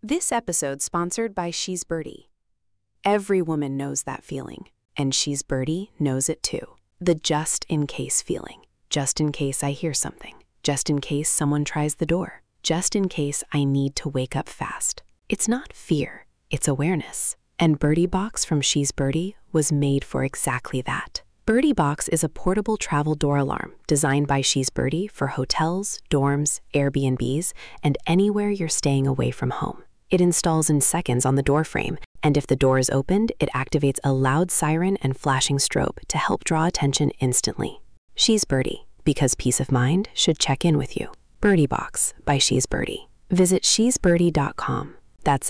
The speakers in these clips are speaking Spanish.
This episode's sponsored by She's Birdie. Every woman knows that feeling, and She's Birdie knows it too. The just-in-case feeling. Just in case I hear something. Just in case someone tries the door. Just in case I need to wake up fast. It's not fear, it's awareness. And Birdie Box from She's Birdie was made for exactly that. Birdie Box is a portable travel door alarm designed by She's Birdie for hotels, dorms, Airbnbs, and anywhere you're staying away from home. It installs in seconds on the door frame, and if the door is opened, it activates a loud siren and flashing strobe to help draw attention instantly. She's Birdie, because peace of mind should check in with you. Birdie Box by She's Birdie. Visit shesbirdie.com. That's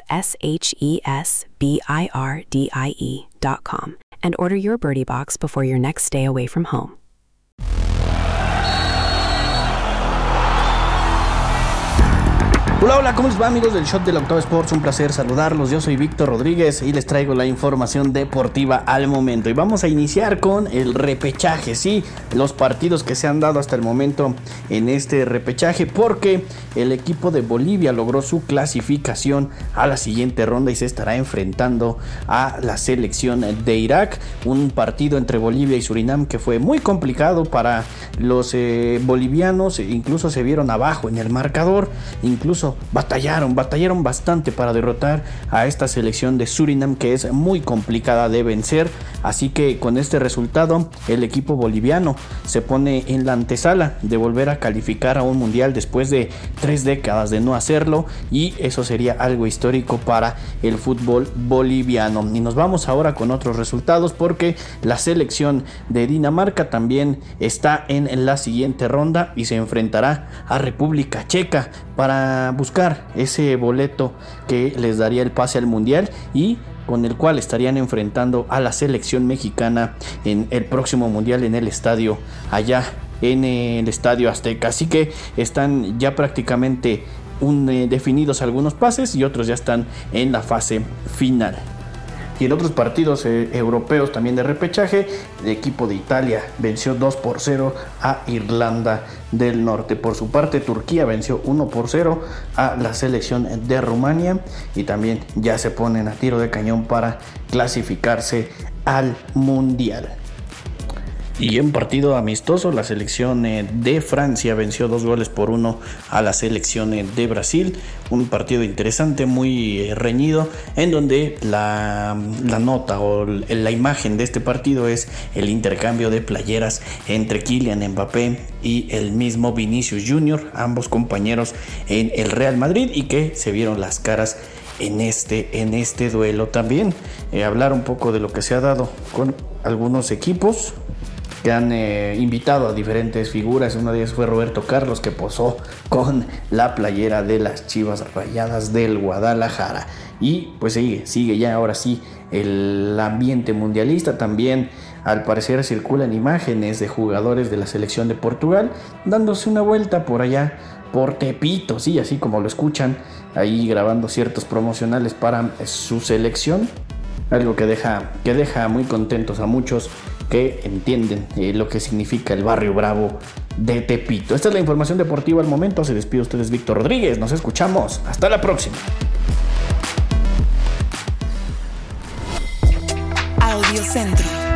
SHESBIRDIE.com. And order your Birdie Box before your next stay away from home. Hola, hola, ¿cómo les va, amigos del Shot del Octavo Sports? Un placer saludarlos. Yo soy Víctor Rodríguez y les traigo la información deportiva al momento. Y vamos a iniciar con el repechaje, sí, los partidos que se han dado hasta el momento en este repechaje, porque el equipo de Bolivia logró su clasificación a la siguiente ronda y se estará enfrentando a la selección de Irak. Un partido entre Bolivia y Surinam que fue muy complicado para los bolivianos, incluso se vieron abajo en el marcador, incluso batallaron bastante para derrotar a esta selección de Surinam, que es muy complicada de vencer. Así que con este resultado el equipo boliviano se pone en la antesala de volver a calificar a un mundial después de 3 décadas de no hacerlo, y eso sería algo histórico para el fútbol boliviano. Y nos vamos ahora con otros resultados, porque la selección de Dinamarca también está en la siguiente ronda y se enfrentará a República Checa para buscar ese boleto que les daría el pase al mundial y con el cual estarían enfrentando a la selección mexicana en el próximo mundial en el estadio allá en el Estadio Azteca. Así que están ya prácticamente definidos algunos pases y otros ya están en la fase final. Y en otros partidos europeos también de repechaje, el equipo de Italia venció 2-0 a Irlanda del Norte. Por su parte, Turquía venció 1-0 a la selección de Rumania y también ya se ponen a tiro de cañón para clasificarse al Mundial. Y en partido amistoso, la selección de Francia venció 2-1 a la selección de Brasil. Un partido interesante, muy reñido, en donde la nota o la imagen de este partido es el intercambio de playeras entre Kylian Mbappé y el mismo Vinicius Junior, ambos compañeros en el Real Madrid, y que se vieron las caras en este duelo. También hablar un poco de lo que se ha dado con algunos equipos que han invitado a diferentes figuras. Una de ellas fue Roberto Carlos, que posó con la playera de las Chivas Rayadas del Guadalajara. Y pues sigue ya ahora sí el ambiente mundialista. También al parecer circulan imágenes de jugadores de la selección de Portugal dándose una vuelta por allá por Tepito, sí, así como lo escuchan, ahí grabando ciertos promocionales para su selección. Algo que deja muy contentos a muchos que entienden lo que significa el barrio bravo de Tepito. Esta es la información deportiva al momento. Se despide ustedes Víctor Rodríguez. Nos escuchamos. Hasta la próxima. Audiocentro.